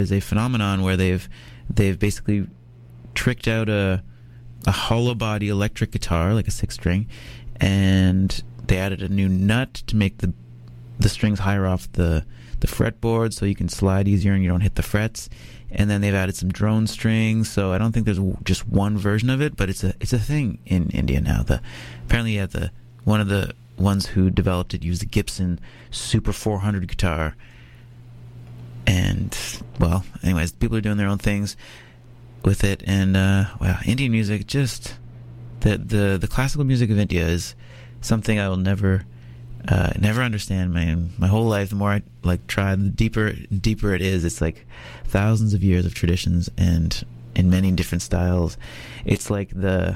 is a phenomenon where they've basically tricked out a hollow body electric guitar, like a 6-string, and they added a new nut to make the strings higher off the fretboard so you can slide easier and you don't hit the frets. And then they've added some drone strings, so I don't think there's just one version of it, but it's a thing in India now. Apparently, one of the ones who developed it used the Gibson Super 400 guitar. And, well, anyways, people are doing their own things with it. And, wow, Indian music, just the classical music of India is something I will never understand my whole life. The more I try, the deeper it is. It's like thousands of years of traditions and in many different styles. It's like the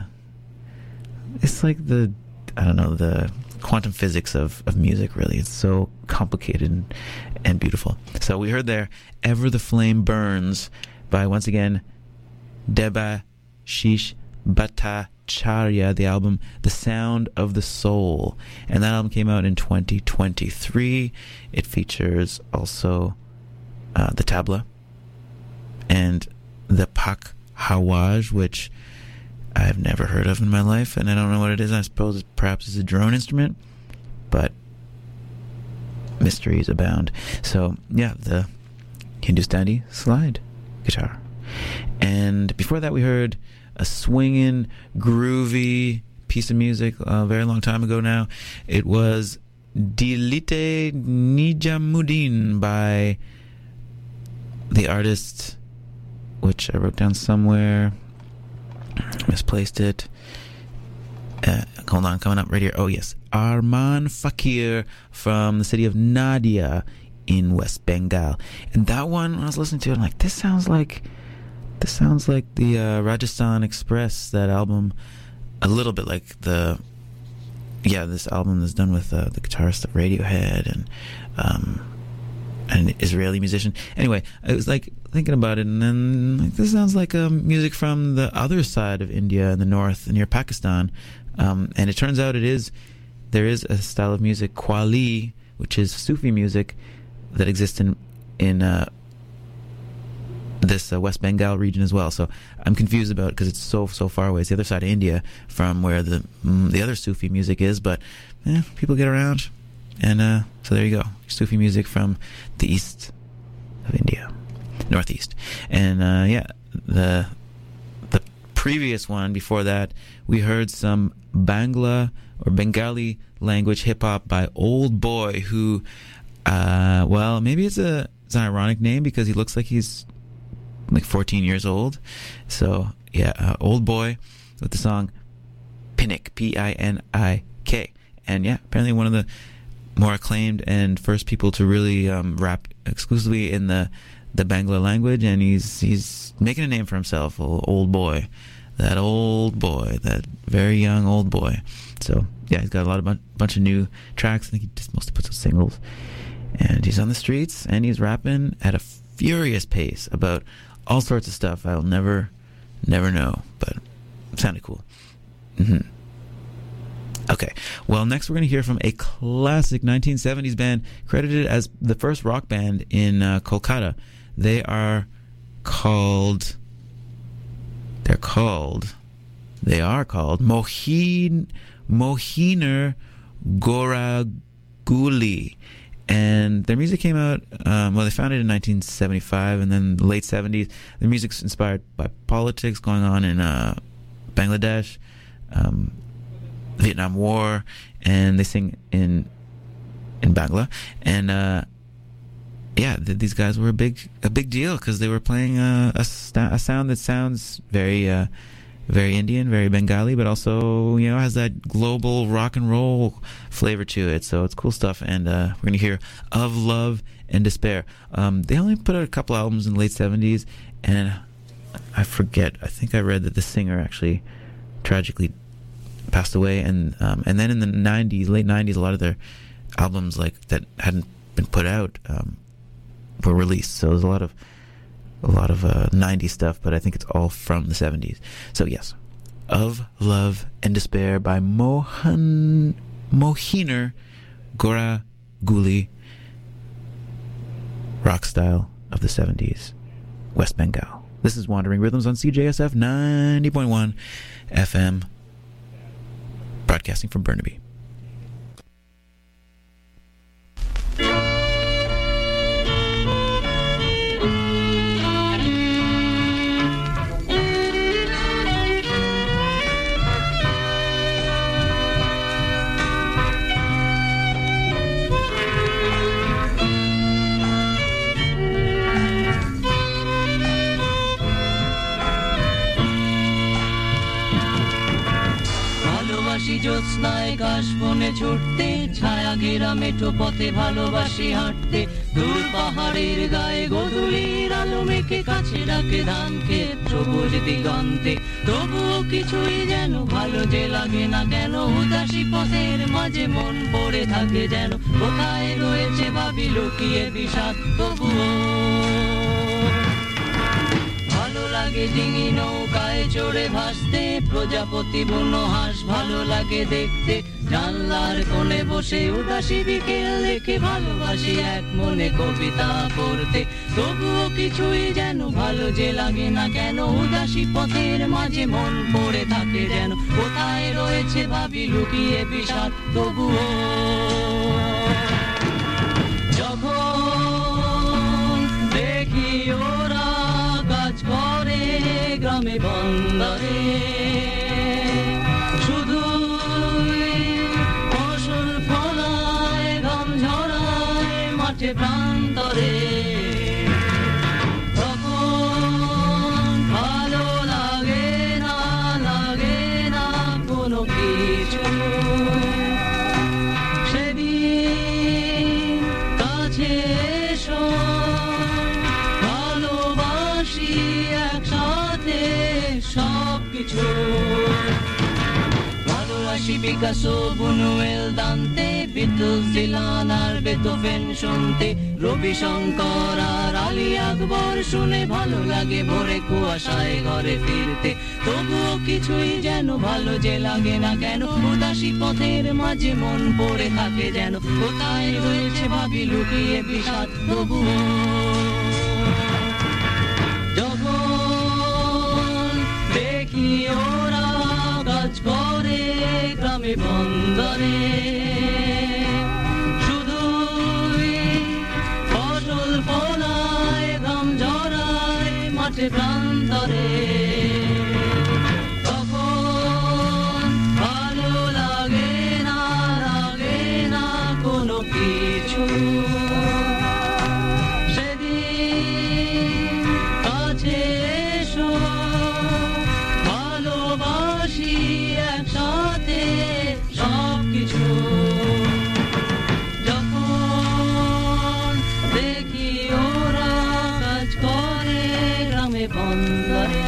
I don't know, the quantum physics of music, really. It's so complicated and beautiful. So we heard there Ever the Flame Burns by, once again, Debashish Bhattacharya, the album The Sound of the Soul, and that album came out in 2023. It features also the tabla and the Pak Hawaj, which I've never heard of in my life, and I don't know what it is. I suppose perhaps it's a drone instrument, but mysteries abound. So yeah, the Hindustani slide guitar. And before that we heard a swinging, groovy piece of music a very long time ago now. It was Dilite Nijamuddin by the artist, which I wrote down somewhere, misplaced it. Hold on, coming up right here. Oh yes, Arman Fakir from the city of Nadia in West Bengal. And that one, when I was listening to it, I'm like, this sounds like the Rajasthan Express, that album, a little bit like this album is done with the guitarist of Radiohead and an Israeli musician. Anyway, I was like thinking about it, and then this sounds like music from the other side of India in the north, near Pakistan. And it turns out there is a style of music, Qawwali, which is Sufi music that exists in this West Bengal region as well. So I'm confused about it because it's so far away. It's the other side of India from where the other Sufi music is, but people get around, and so there you go, Sufi music from the east of India, northeast. And the previous one before that, we heard some Bangla or Bengali language hip hop by Old Boy, who maybe it's an ironic name because he looks like he's like 14 years old. So yeah, Old Boy with the song Pinik, Pinik. And yeah, apparently one of the more acclaimed and first people to really rap exclusively in the Bangla language, and he's making a name for himself. Old Boy, that very young Old Boy. So yeah, he's got a bunch of new tracks. I think he just mostly puts out singles, and he's on the streets and he's rapping at a furious pace about all sorts of stuff I'll never know, but it sounded cool. Mm-hmm. Okay, well, next we're going to hear from a classic 1970s band credited as the first rock band in Kolkata. They are called Mohinur Goraguli. And their music came out, they founded in 1975, and then the late 70s. Their music's inspired by politics going on in Bangladesh, Vietnam War, and they sing in Bangla. And these guys were a big deal because they were playing a sound that sounds very very Indian, very Bengali, but also, has that global rock and roll flavor to it. So it's cool stuff. And we're going to hear Of Love and Despair. They only put out a couple albums in the late 70s, and I forget. I think I read that the singer actually tragically passed away. And then in the late 90s, a lot of their albums that hadn't been put out were released. So there's a lot of 90s stuff, but I think it's all from the 70s. So yes, Of Love and Despair by Mohinur Goraguli, rock style of the 70s. West Bengal. This is Wandering Rhythms on CJSF 90.1 FM, broadcasting from Burnaby. জ্যোৎস্নায় কাশ বনে ছুটতে ছায়া ঘেরা মেঠো পথে ভালোবাসি হাঁটতে দূর পাহাড়ের গায়ে গোধূলির আলো মেখে কাছে ডাকে ধান ক্ষেত সবুজ দিগন্তে তবুও কিছুই যেন ভালো যে লাগে না কেন উদাসী পথের মাঝে মন পড়ে থাকে যেন কোথায় রয়েছে ভাবি লুকিয়ে বিষাদ তবুও লাগে ডিঙি নৌকায় চড়ে ভাসতে প্রজাপতি বুনো হাঁস ভালো লাগে দেখতে জানলার কোণে বসে উদাসী বিকেল দেখে ভালোবাসি এক মনে কবিতা পড়তে তবুও কিছুই যেন ভালো যে লাগে না কেন উদাসী পথের মাঝে মন পড়ে থাকে যেন কোথায় রয়েছে ভাবি লুকিয়ে বিষাদ তবুও যখন দেখি ওরা কাজ করে গ্রামে বন্দরে শুধু ফসল ফলায় ঘাম ঝরায় মাঠে প্রান্তরে তখন ভালো লাগে না কোনো কিছু সেদিন কাছে এসো একসাথে সবকিছু ভালোবাসি Picasso Bunuel Dante Beatles Dylan আর বেথোভেন শুনতে রবিশঙ্কর আর আলী আকবর শুনে ভালো লাগে ভোরে কুয়াশায় ঘরে ফিরতে তবুও কিছুই যেন ভালো যে লাগে না কেন উদাসী পথের মাঝে মন পড়ে থাকে যেন কোথায় রয়েছে ভাবি লুকিয়ে বিষাদ তবুও দেখি ওরা কাজ করে গ্রামে বন্দরে শুধু ফসল ফলায় ঘাম ঝরায় মাঠে প্রান্তরে তখন ভালো লাগে না কোনো কিছু সেদিন কাছে এসো একসাথে সবকিছু যখন দেখি ওরা কাজ করে গ্রামে বন্দরে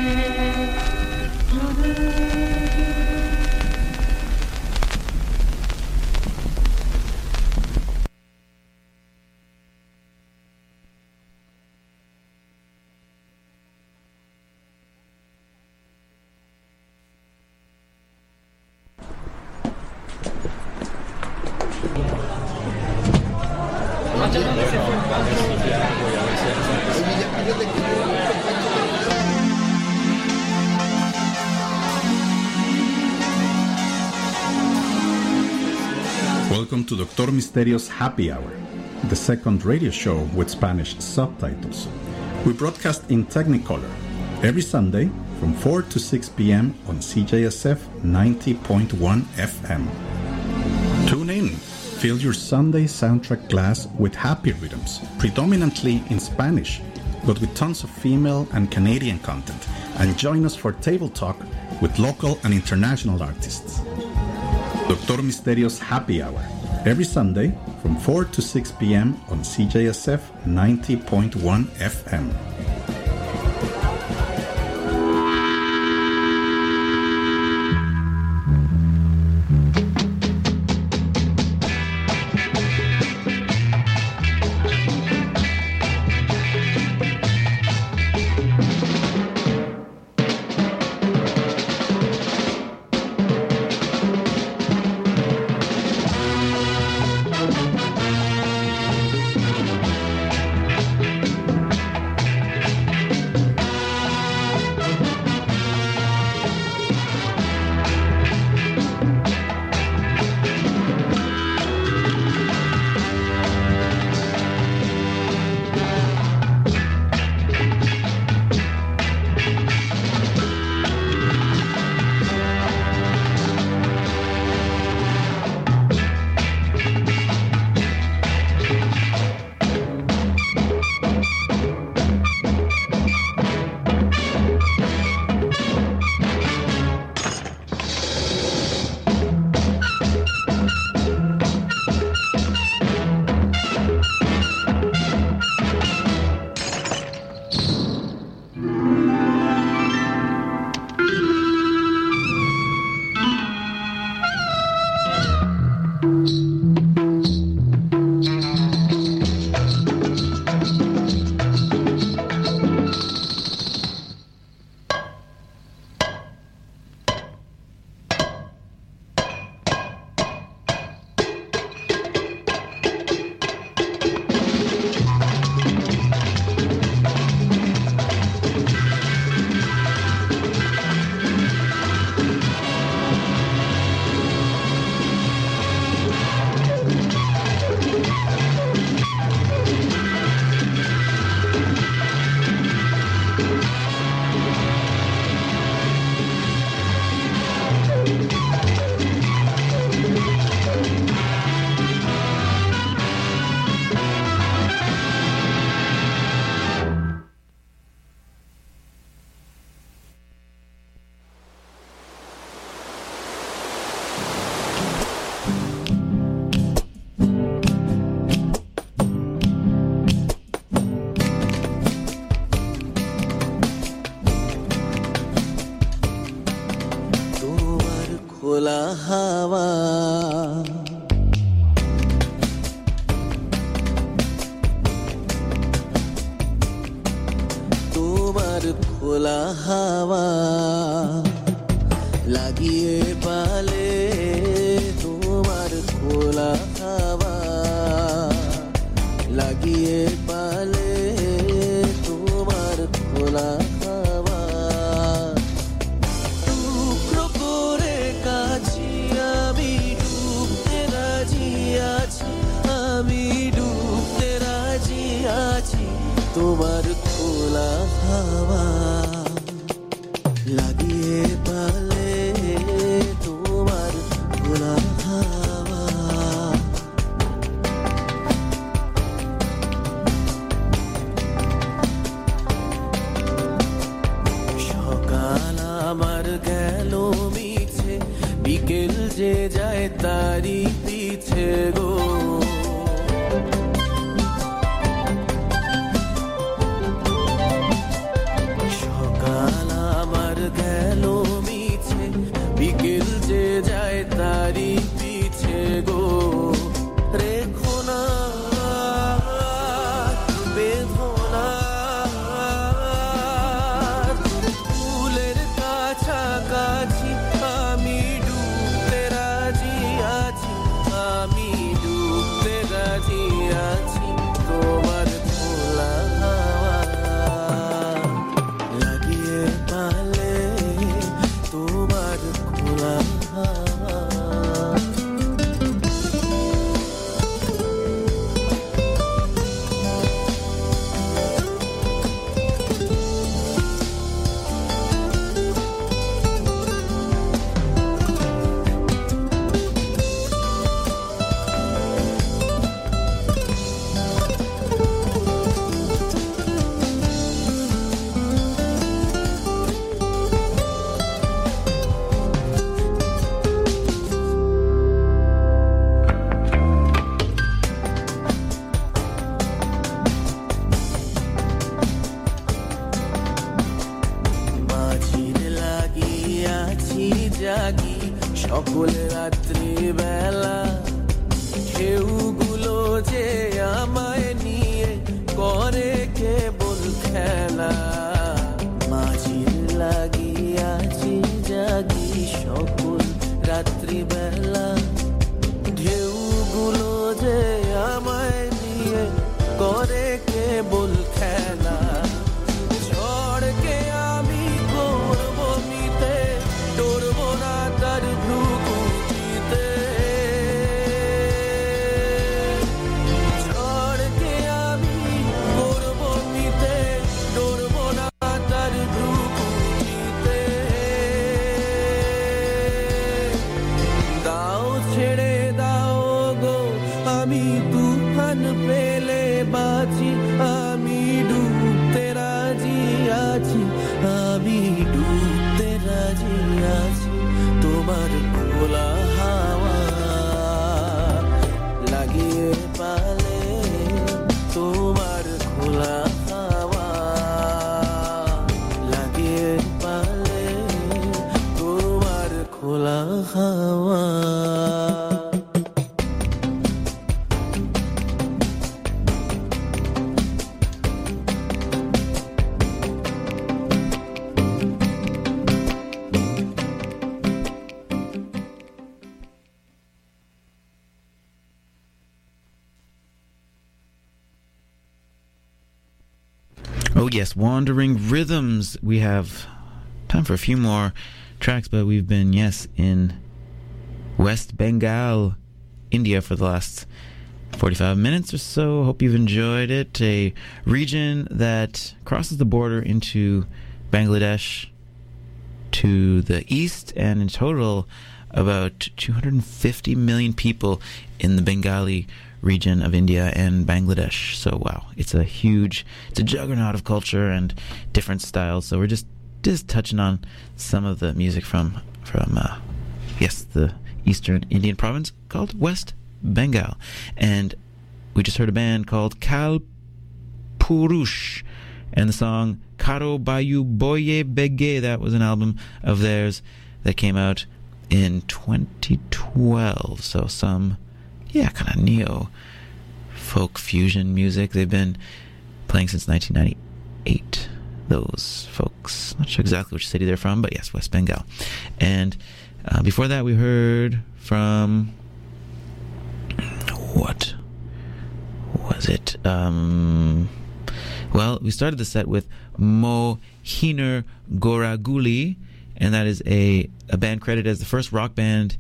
Welcome to Dr. Misterio's Happy Hour, the second radio show with Spanish subtitles. We broadcast in Technicolor every Sunday from 4 to 6 p.m. on CJSF 90.1 FM. Tune in. Fill your Sunday soundtrack glass with happy rhythms, predominantly in Spanish, but with tons of female and Canadian content, and join us for table talk with local and international artists. Dr. Misterio's Happy Hour, every Sunday from 4 to 6 p.m. on CJSF 90.1 FM. খোলা হাওয়া তোমার খোলা হাওয়া লাগিয়ে পালে তোমার খোলা হাওয়া লাগিয়ে পালে তোমার খোলা হাওয়া টুকরো করে কাছি আমি ডুবতে রাজি আছি আমি ডুবতে রাজি আছি তোমার খোলা হাওয়া লাগিয়ে পালে তোমার খোলা হাওয়া সকাল আমার গেল মিছে বিকেল যে যায় তারি পিছে গো সকাল আমার গেল মিছে বিকেল যে যায় তারি পিছে গো রেখো না বেদনা ফুলের কাছাকাছি আমি ডুবতে রাজি আছি আমি ডুবতে রাজি আছি তোমার খোলা হাওয়া লাগিয়ে পালে তোমার খোলা হাওয়া মাঝির লাগিয়াছি জাগি সকল রাত্রি বেলা ঢেউগুলো যে আমায় নিয়ে করে কেবল খেলা মাঝির লাগিয়াছি জাগি সকল রাত্রি বেলা ঢেউগুলো যে আমায় নিয়ে করে কেবল খেলা ঝড়কে আমি করব মিতে ডরব না তার ভ্রুকুটিতে ঝড়কে আমি করব মিতে ডরব না তার ভ্রুকুটিতে দাও ছেড়ে দাও গো আমি তুফান পেলে বাঁচি আমি ডুবতে রাজি আছি আমি ডুবতে রাজি আছি তোমার খোলা হাওয়া লাগিয়ে পালে তোমার খোলা হাওয়া লাগিয়ে পালে তোমার খোলা হাওয়া Oh yes, Wandering Rhythms. We have time for a few more tracks, but we've been, in West Bengal, India for the last 45 minutes or so. Hope you've enjoyed it. A region that crosses the border into Bangladesh to the east, and in total about 250 million people in the Bengali region of India and Bangladesh. So wow, it's a juggernaut of culture and different styles. So we're just touching on some of the music from the eastern Indian province called West Bengal. And we just heard a band called Kal Purush and the song Karo Bayu Boye Bege. That was an album of theirs that came out in 2012. So some, kind of neo folk fusion music. They've been playing since 1998. Those folks. Not sure exactly which city they're from, but yes, West Bengal. And before that, we heard from... what was it? Well, we started the set with Mohinur Goraguli, and that is a band credited as the first rock band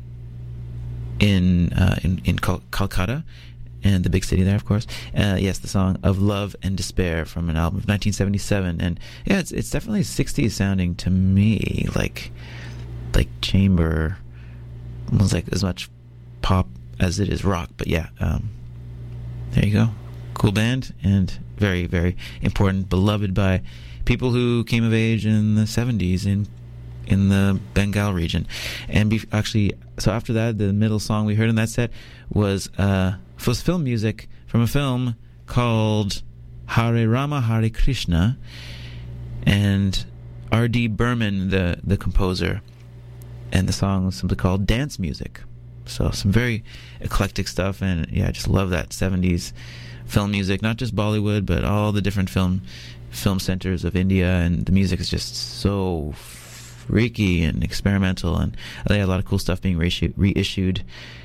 in Calcutta, and the big city there, of course. Yes, the song Of Love and Despair from an album of 1977. And yeah, it's definitely 60s sounding to me, like chamber, almost like as much pop as it is rock. But yeah, there you go. Cool band, and very, very important, beloved by people who came of age in the 70s in the Bengal region. And so after that, the middle song we heard in that set was film music from a film called Hare Rama Hare Krishna, and R.D. Burman, the composer, and the song was simply called Dance Music. So some very eclectic stuff, and yeah, I just love that 70s film music, not just Bollywood, but all the different film centers of India, and the music is just so freaky and experimental, and they had a lot of cool stuff being reissued.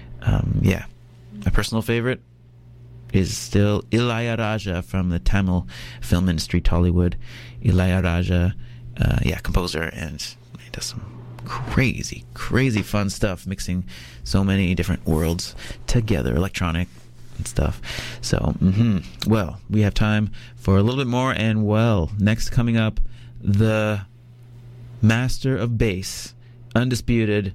My personal favorite is still Ilayaraja from the Tamil film industry, Tollywood. Ilayaraja, composer, and he does some crazy fun stuff, mixing so many different worlds together, electronic and stuff. So, well, we have time for a little bit more, and next coming up, the master of bass, undisputed,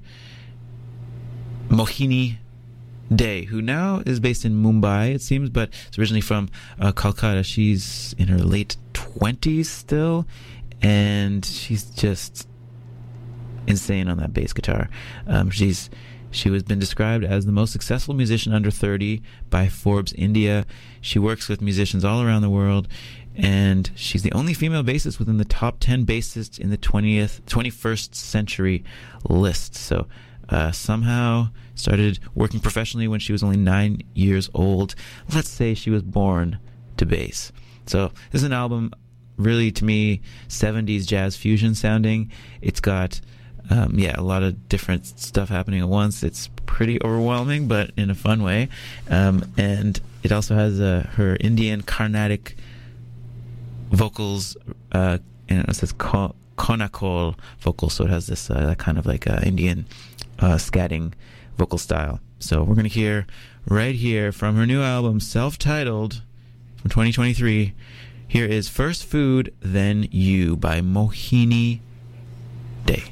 Mohini Day, who now is based in Mumbai, it seems, but it's originally from Calcutta. She's in her late 20s still, and she's just insane on that bass guitar. She has been described as the most successful musician under 30 by Forbes India. She works with musicians all around the world, and she's the only female bassist within the top 10 bassists in the 21st century list. So somehow started working professionally when she was only 9 years old. Let's say she was born to bass. So this is an album, really, to me, 70s jazz fusion sounding. It's got a lot of different stuff happening at once. It's pretty overwhelming, but in a fun way. And it also has her Indian Carnatic vocals, and it says Konakol vocals, so it has this kind of like Indian scatting vocal style. So we're going to hear right here from her new album, self-titled, from 2023. Here is First Food, Then You by Mohini Day.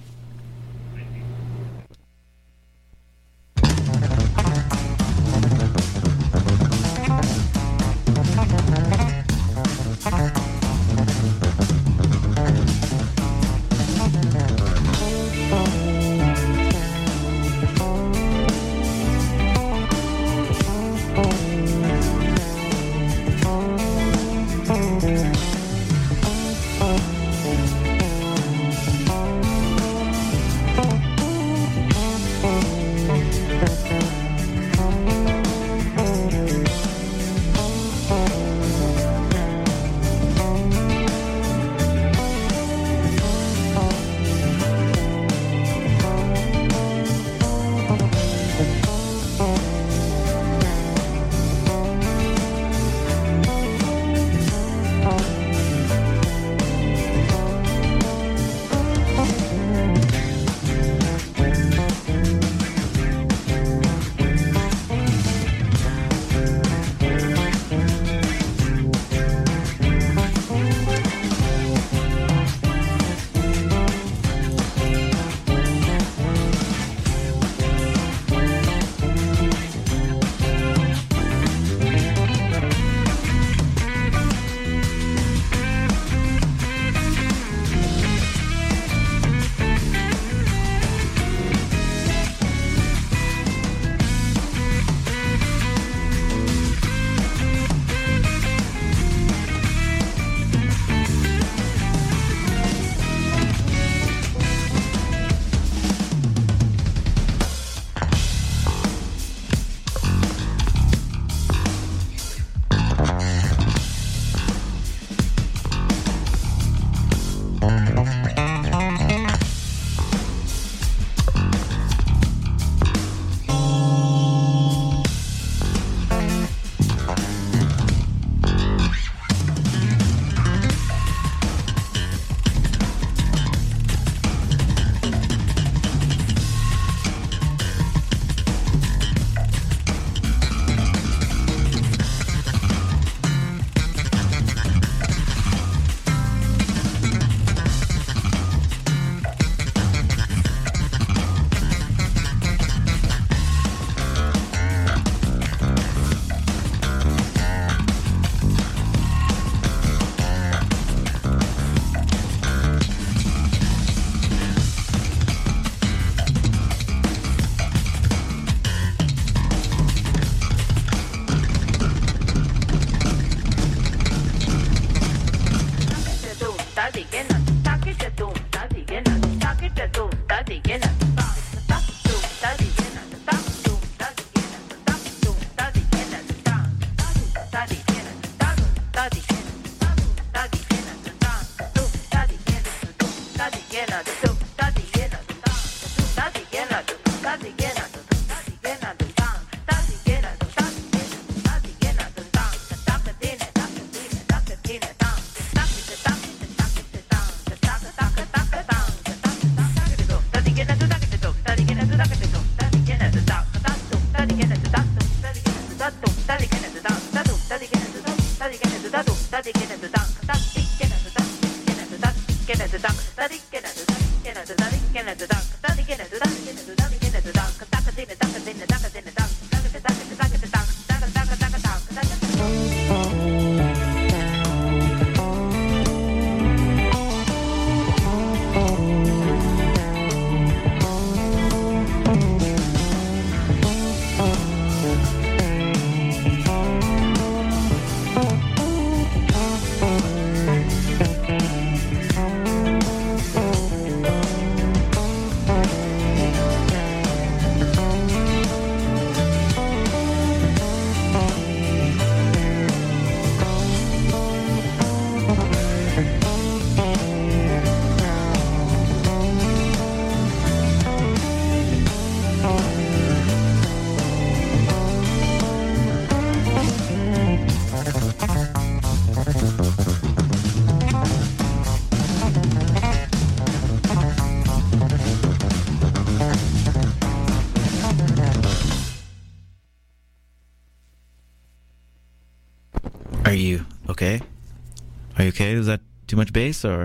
Are you okay? Are you okay? Is that too much bass or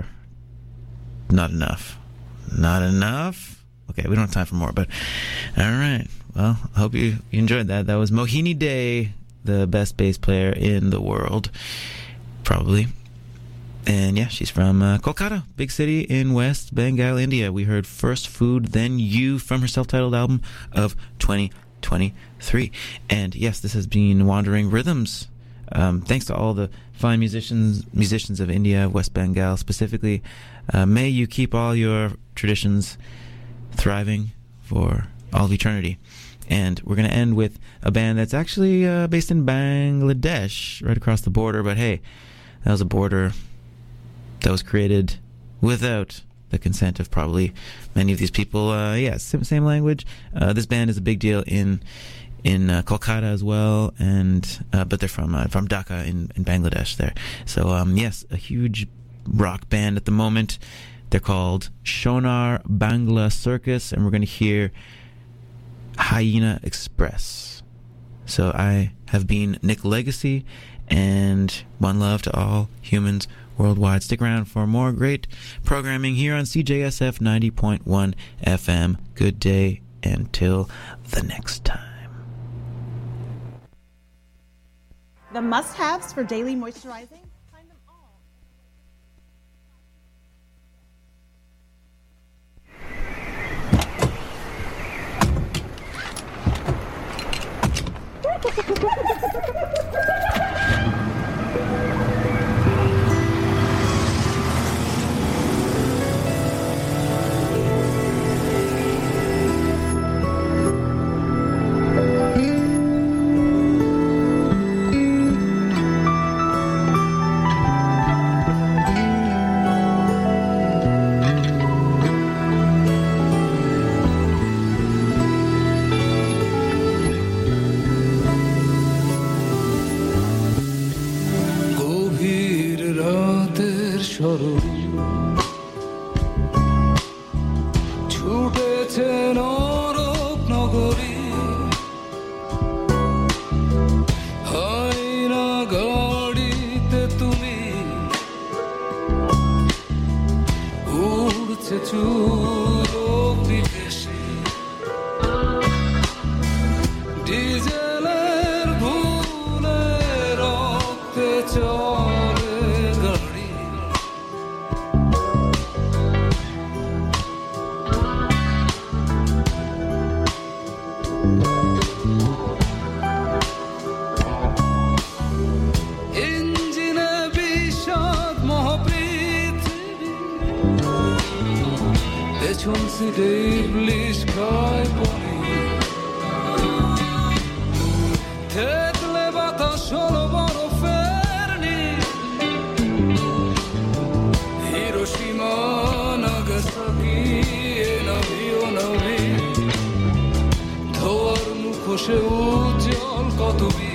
not enough? Not enough? Okay, we don't have time for more, but all right. Well, I hope you enjoyed that. That was Mohini Day, the best bass player in the world, probably. And yeah, she's from Kolkata, big city in West Bengal, India. We heard First Food, Then You from her self-titled album of 2023. And yes, this has been Wandering Rhythms. Thanks to all the fine musicians of India, West Bengal specifically. May you keep all your traditions thriving for all of eternity. And we're going to end with a band that's actually based in Bangladesh, right across the border. But hey, that was a border that was created without the consent of probably many of these people. Same language. This band is a big deal in Kolkata as well, and but they're from Dhaka in Bangladesh there. So yes, a huge rock band at the moment. They're called Shonar Bangla Circus, and we're going to hear Hyena Express. So I have been Nick Legacy, and one love to all humans worldwide. Stick around for more great programming here on CJSF 90.1 FM. Good day until the next time. The must-haves for daily moisturizing. Find them all. ছড়ি ছুটেছে নরক নগরী হয় না গাড়িতে তুমি উড়ছে চুল বিদেশি ডিজেলের ভুলে রক্তে চলে গাড়ি ইঞ্জিনে বিষাদ মহাপৃথিবী পেছন সিটে ইবলিশ খায় পড়ি থেতলে বাতাস হলো বরফের নীল হিরোশিমা নাগাসাকি এ নাভি ও নাভি ধোয়ার মুখোশে উজ্জ্বল কত বীর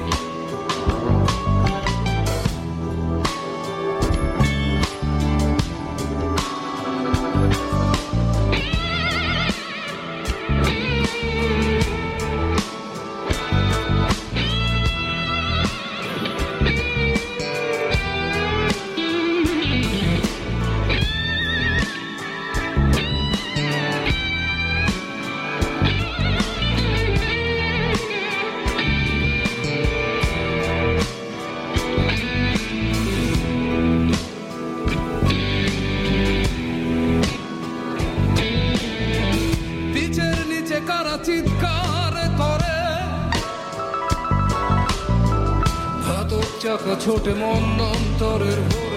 চিৎকার করে ঘাতক চাকা ছোটে মন অন্তরের